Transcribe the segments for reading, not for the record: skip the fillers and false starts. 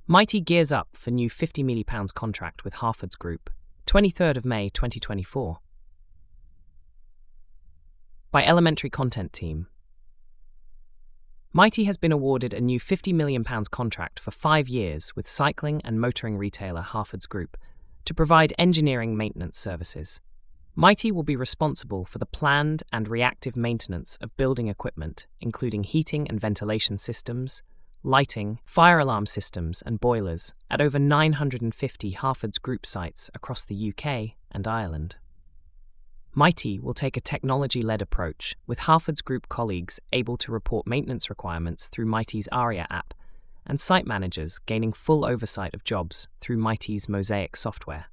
Mitie gears up for new £50 million contract with Harfords Group, 23rd of May 2024. By Elementary Content Team. Mitie has been awarded a new £50 million contract for 5 years with cycling and motoring retailer Harfords Group to provide engineering maintenance services. Mitie will be responsible for the planned and reactive maintenance of building equipment, including heating and ventilation systems, lighting, fire alarm systems and boilers at over 950 Harfords Group sites across the UK and Ireland. Mitie will take a technology-led approach, with Harfords Group colleagues able to report maintenance requirements through Mitie's ARIA app, and site managers gaining full oversight of jobs through Mitie's Mosaic software.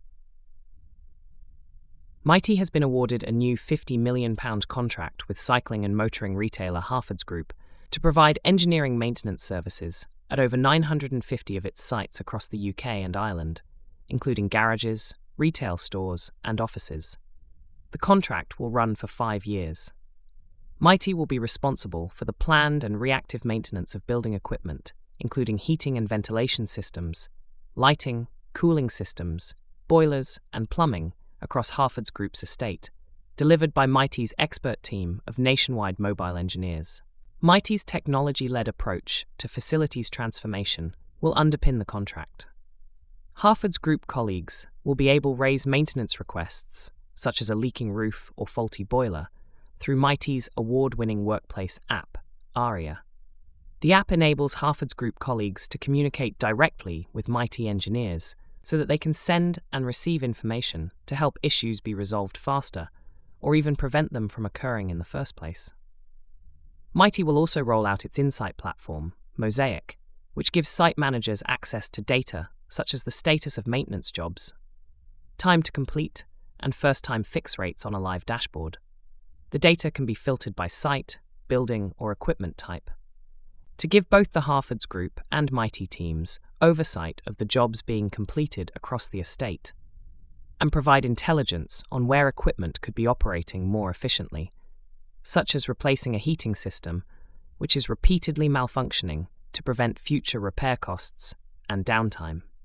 Mitie has been awarded a new £50 million contract with cycling and motoring retailer Harfords Group to provide engineering maintenance services at over 950 of its sites across the UK and Ireland, including garages, retail stores, and offices. The contract will run for 5 years. Mitie will be responsible for the planned and reactive maintenance of building equipment, including heating and ventilation systems, lighting, cooling systems, boilers, and plumbing across Harfords Group's estate, delivered by Mitie's expert team of nationwide mobile engineers. Mitie's technology-led approach to facilities transformation will underpin the contract. Harfords Group colleagues will be able to raise maintenance requests, such as a leaking roof or faulty boiler, through Mitie's award-winning workplace app, ARIA. The app enables Harfords Group colleagues to communicate directly with Mitie engineers so that they can send and receive information to help issues be resolved faster, or even prevent them from occurring in the first place. Mitie will also roll out its insight platform, Mosaic, which gives site managers access to data such as the status of maintenance jobs, time to complete, and first-time fix rates on a live dashboard. The data can be filtered by site, building, or equipment type, to give both the Harfords Group and Mitie teams oversight of the jobs being completed across the estate, and provide intelligence on where equipment could be operating more efficiently, such as replacing a heating system which is repeatedly malfunctioning to prevent future repair costs and downtime.